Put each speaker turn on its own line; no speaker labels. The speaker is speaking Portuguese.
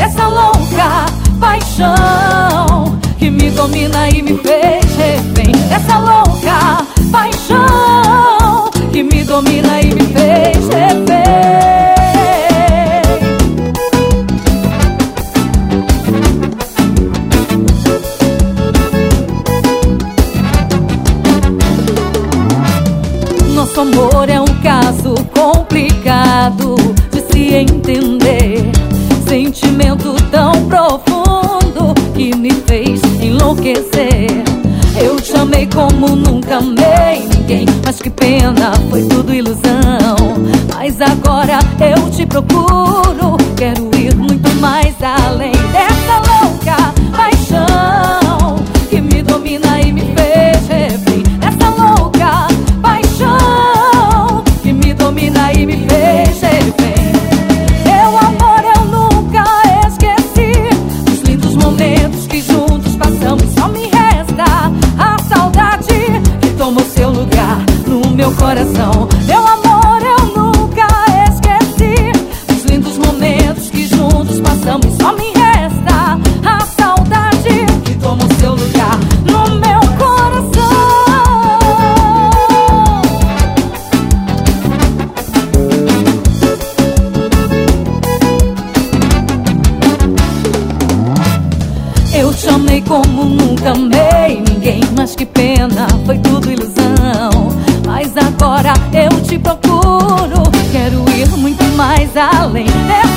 dessa louca paixão que me domina e me fez refém. Dessa louca paixão que me domina e me fez refém. Nosso amor é um caso complicado de se entender. Sentimento tão profundo que me fez enlouquecer. Eu te amei como nunca amei ninguém, mas que pena, foi tudo ilusão. Mas agora eu te procuro, quero ir muito mais além dessa louca paixão que me domina e me fez refém. Dessa louca paixão que me domina e me fez refém. Meu amor, eu nunca esqueci os lindos momentos que juntos passamos. Só me resta a saudade que tomou seu lugar no meu coração. Meu amor, eu nunca esqueci os lindos momentos que juntos passamos. Só me resta a saudade que tomou seu lugar no meu coração. Eu te amei como nunca amei ninguém, mas que pena, foi tudo ilusão. Mas agora eu te procuro, quero ir muito mais além dessa